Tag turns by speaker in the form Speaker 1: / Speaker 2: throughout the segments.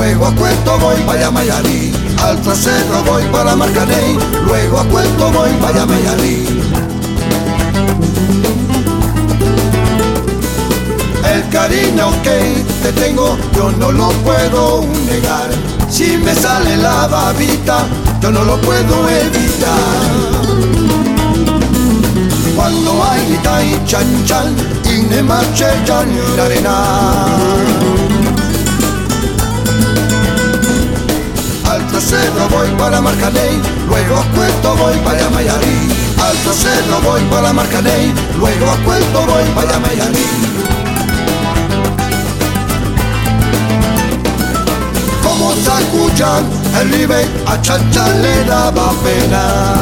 Speaker 1: luego a Cueto voy para Mayarí. Al Trasero voy para Marcané, luego a Cueto voy para Mayarí. El cariño que te tengo yo no lo puedo negar. Si me sale la babita yo no lo puedo evitar. Cuando hay guita y chan chan y ne marche ya ni la arena. Al Trasero voy para Marcané, luego a Cueto voy para Mayarí. Al Trasero voy para Marcané, luego a Cueto voy para Mayarí. Como sacuyan el ribe a Chancha le daba pena.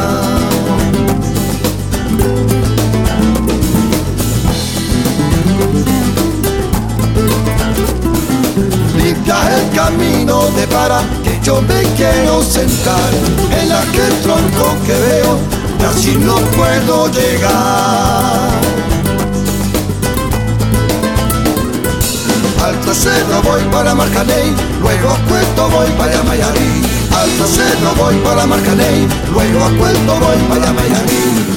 Speaker 1: Limpia el camino de para que yo me quiero sentar en aquel tronco que veo y así no puedo llegar. Al Trasero voy para Marcané, luego a Cueto voy para Mayarí. Al Trasero voy para Marcané, luego a Cueto voy para Mayarí.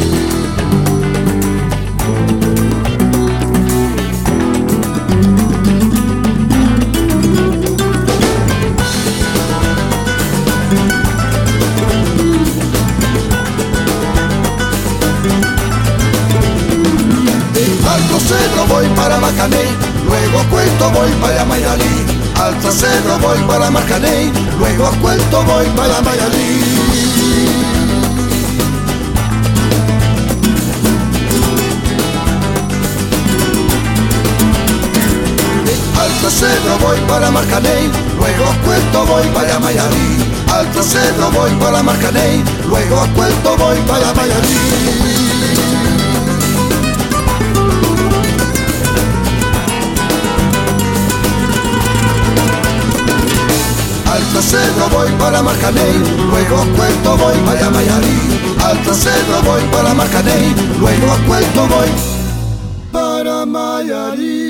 Speaker 1: Al Trasero voy para Marcané, luego a Cueto voy para Mayarí. Al Trasero voy para Marcané, luego a Cueto voy para Mayarí. Al Trasero voy para Marcané, luego a Cueto voy para Mayarí. Al Trasero voy para Marcané, luego a Cueto voy para Mayarí. Al Trasero voy para Marcané, luego a Cueto voy para Mayarí. Al Trasero voy para Marcané, luego a Cueto voy para Mayarí.